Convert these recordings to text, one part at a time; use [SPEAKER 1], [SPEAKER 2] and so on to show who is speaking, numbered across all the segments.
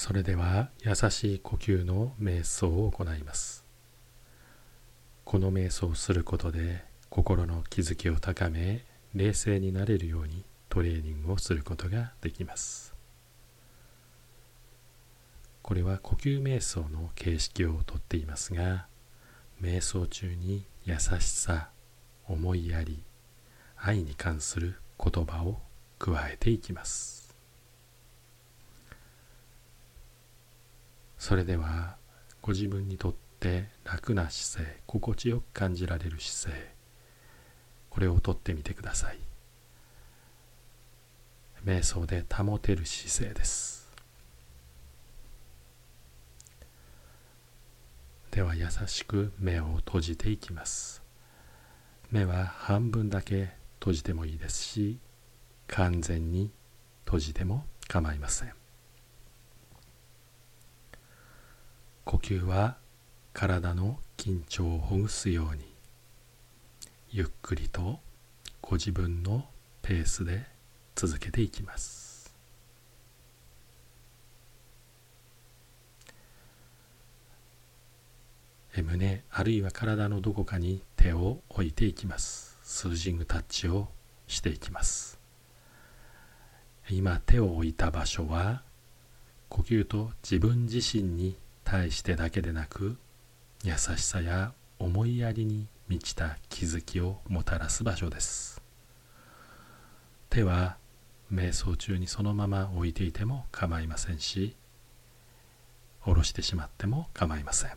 [SPEAKER 1] それでは優しい呼吸の瞑想を行います。この瞑想をすることで心の気づきを高め、冷静になれるようにトレーニングをすることができます。これは呼吸瞑想の形式をとっていますが、瞑想中に優しさ、思いやり、愛に関する言葉を加えていきます。それではご自分にとって楽な姿勢、心地よく感じられる姿勢、これをとってみてください。瞑想で保てる姿勢です。では優しく目を閉じていきます。目は半分だけ閉じてもいいですし、完全に閉じても構いません。呼吸は体の緊張をほぐすように、ゆっくりとご自分のペースで続けていきます。胸あるいは体のどこかに手を置いていきます。スージングタッチをしていきます。今手を置いた場所は呼吸と自分自身に対してだけでなく、優しさや思いやりに満ちた気づきをもたらす場所です。手は瞑想中にそのまま置いていても構いませんし、下ろしてしまっても構いません。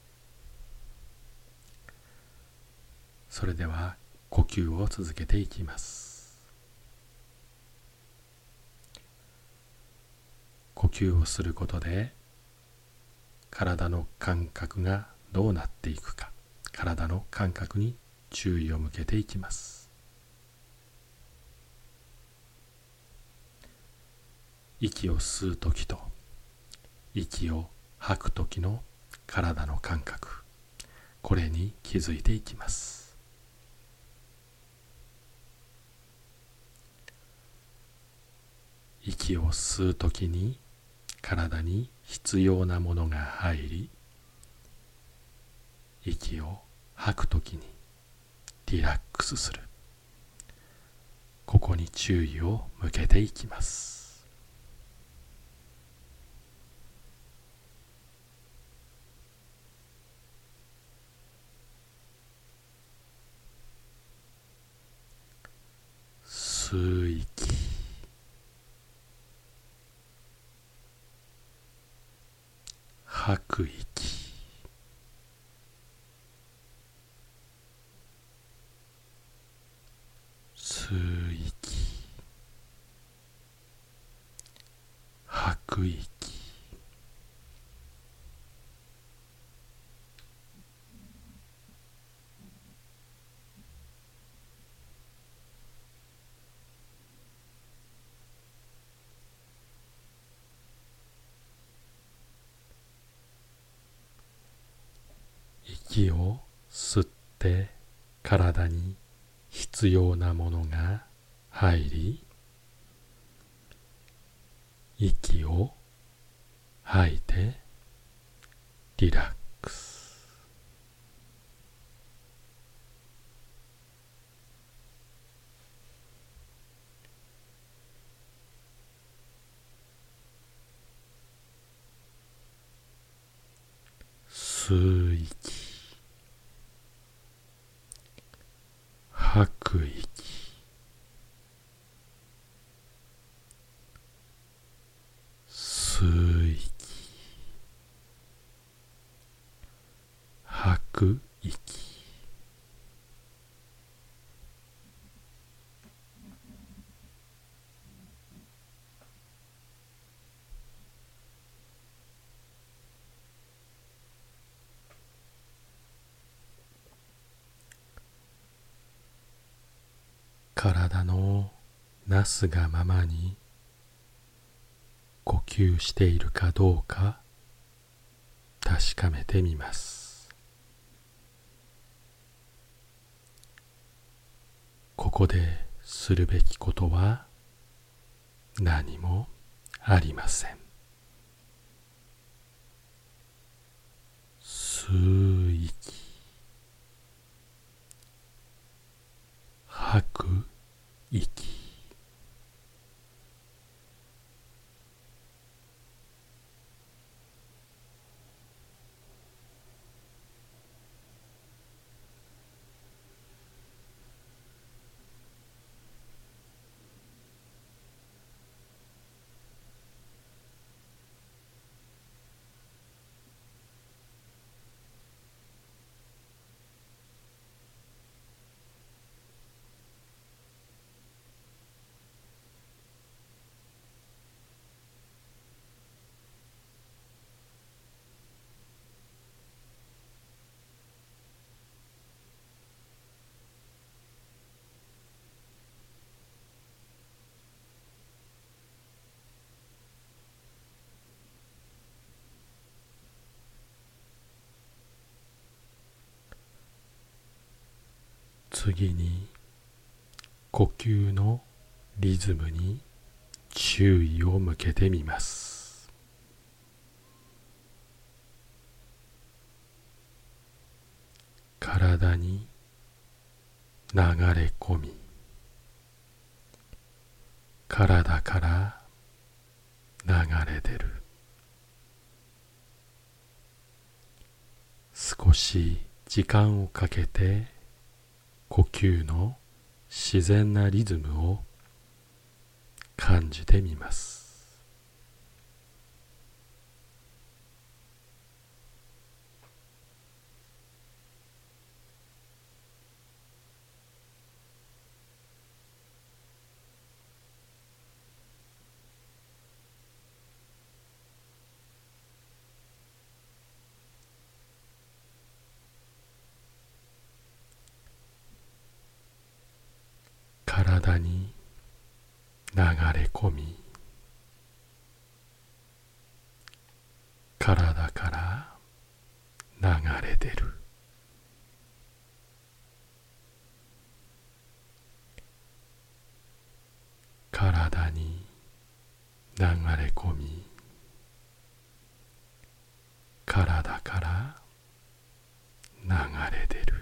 [SPEAKER 1] それでは呼吸を続けていきます。呼吸をすることで体の感覚がどうなっていくか、体の感覚に注意を向けていきます。息を吸うときと息を吐くときの体の感覚、これに気づいていきます。息を吸うときに体に必要なものが入り、息を吐くときにリラックスする。ここに注意を向けていきます。吸う息、吐く息、吸う息、吐く息。息を吸って体に必要なものが入り、息を吐いてリラックス。吸う息、吐く息、吸う息、吐く息。体のなすがままに呼吸しているかどうか確かめてみます。ここでするべきことは何もありません。 吸う息、吐く息。次に呼吸のリズムに注意を向けてみます。体に流れ込み、体から流れ出る。少し時間をかけて呼吸の自然なリズムを感じてみます。体に流れ込み、体から流れ出る。体に流れ込み、体から流れ出る。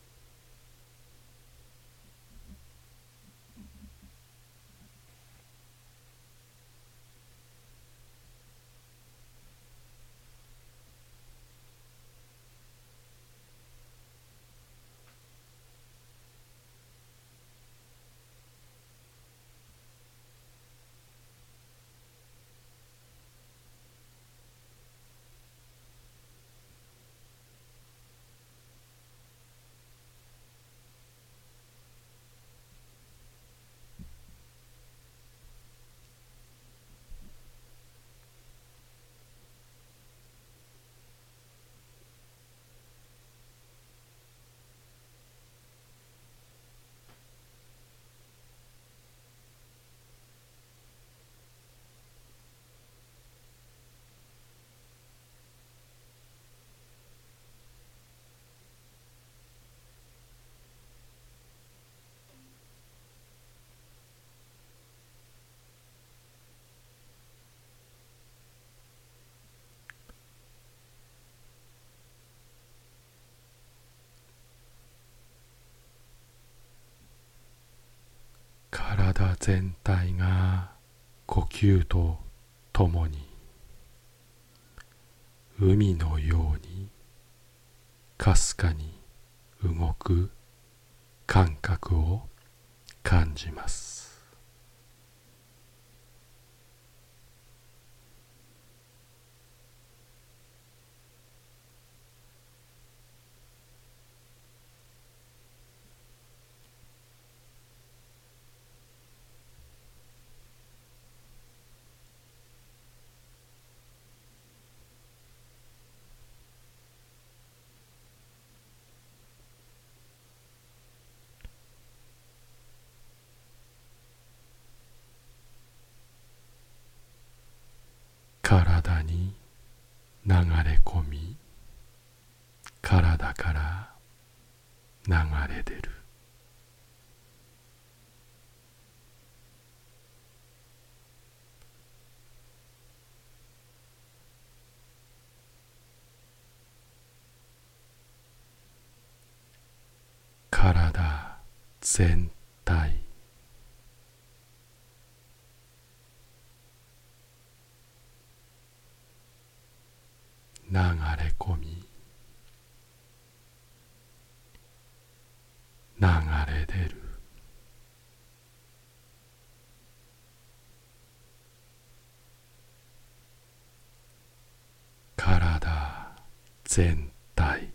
[SPEAKER 1] 体全体が呼吸とともに海のようにかすかに動く感覚を感じます。体に流れ込み、体から流れ出る。 体全体、流れ込み、流れ出る。体全体、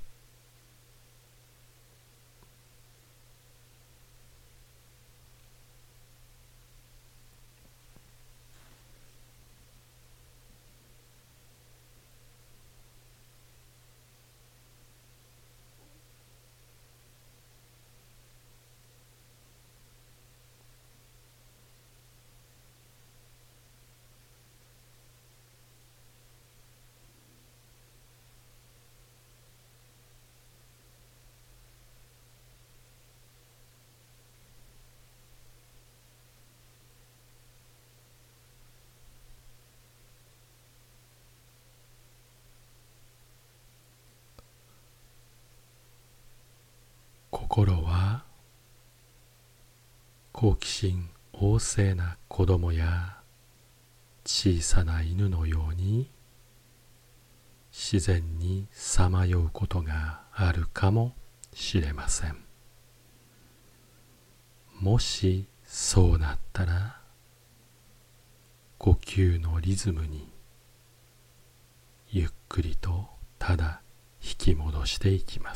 [SPEAKER 1] 心は好奇心旺盛な子供や小さな犬のように自然にさまようことがあるかもしれません。もしそうなったら、呼吸のリズムにゆっくりとただ引き戻していきます。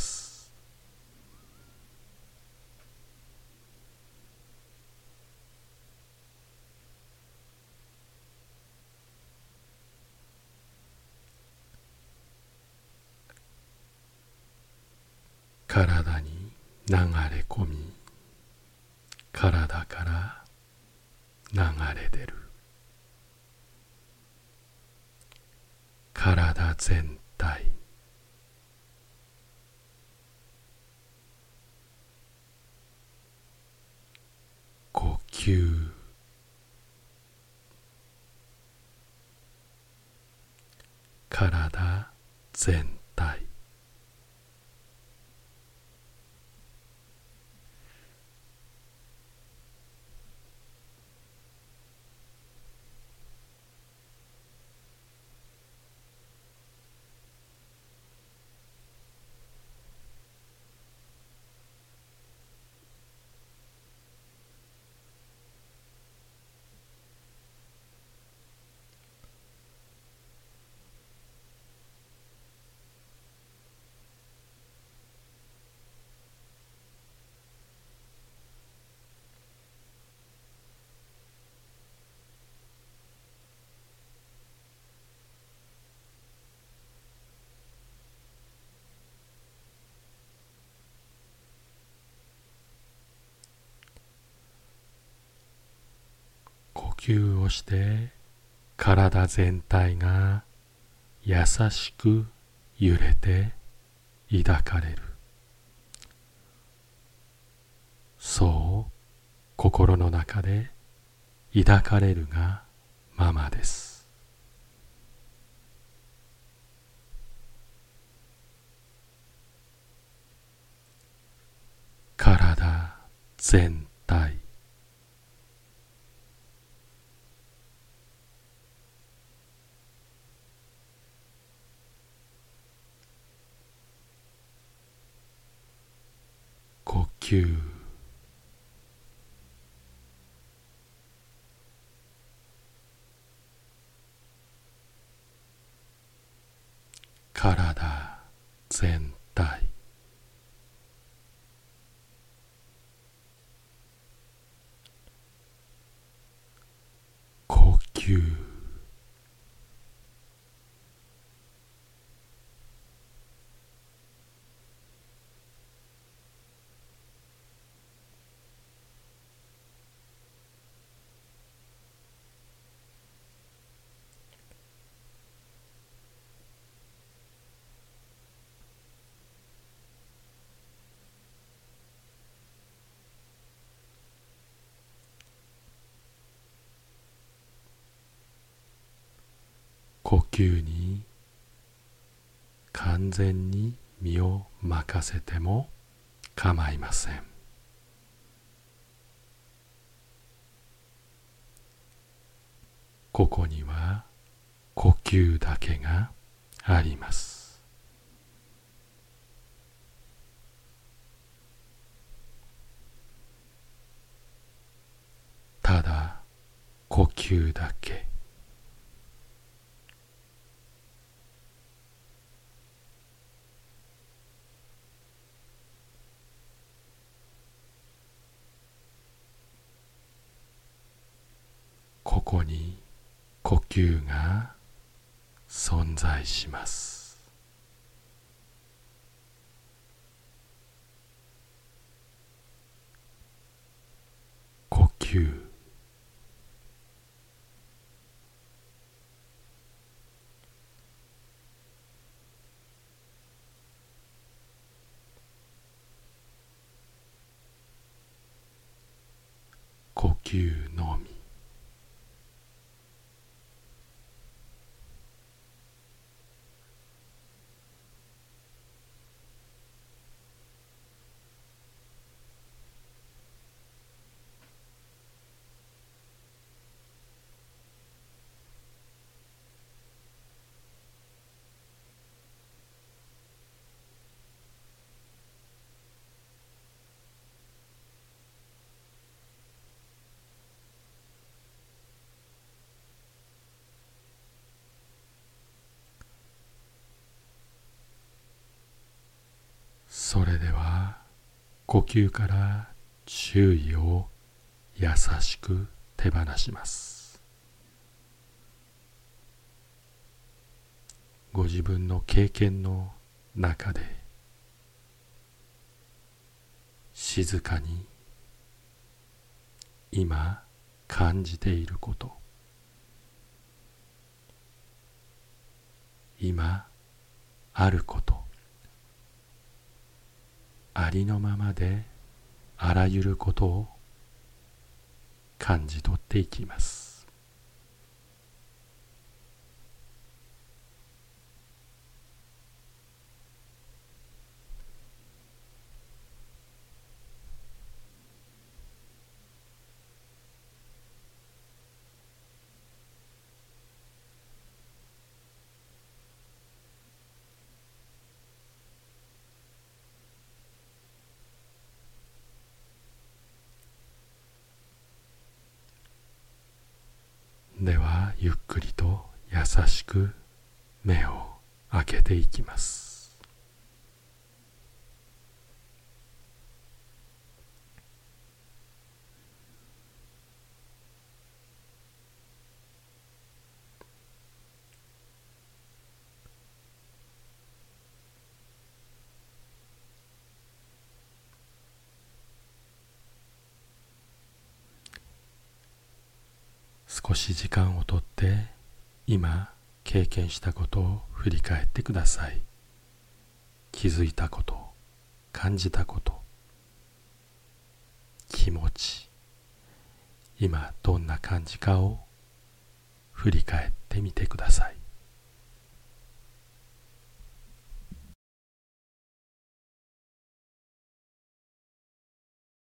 [SPEAKER 1] 体に流れ込み、体から流れ出る。体全体、呼吸、体全体、呼吸をして体全体が優しく揺れて抱かれる。そう心の中で抱かれるがままです。体全体、呼吸、体全体、呼吸、呼吸に完全に身を任せても構いません。ここには呼吸だけがあります。ただ呼吸だけ。ここに呼吸が存在します。呼吸。呼吸のみ。それでは呼吸から注意を優しく手放します。ご自分の経験の中で静かに今感じていること、今あること、ありのままであらゆることを感じ取っていきます。ではゆっくりと優しく目を開けていきます。少し時間をとって今経験したことを振り返ってください。気づいたこと、感じたこと、気持ち、今どんな感じかを振り返ってみてください。